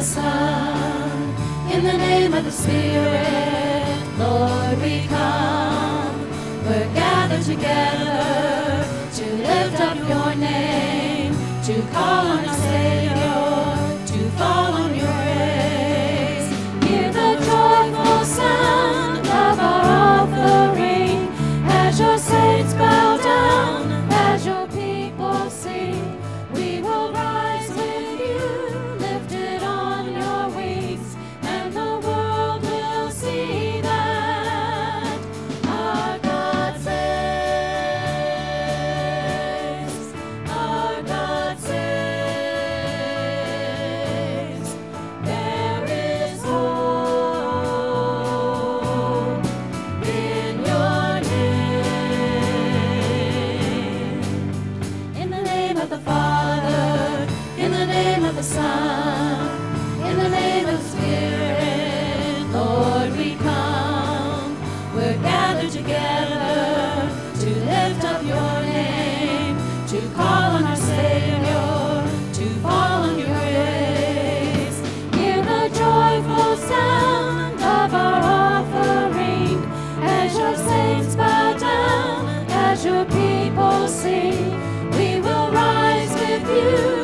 Son, in the name of the Spirit, Lord, we come. We're gathered together to lift up your name, to call on our Savior, to fall on your grace. Hear the joyful sound of our offering as your saints bow down, as your people sing. We will rise with you, lifted on your wings, and the world will see that our God saves, our God saves. There is hope in your name. In the name of the Father, in the name of the Son, in the name of the Spirit, Lord, we come. We're gathered together to lift up your name, to call on our Savior, to fall on your grace. Hear the joyful sound of our offering as your saints bow down, as your people sing. We will rise with you,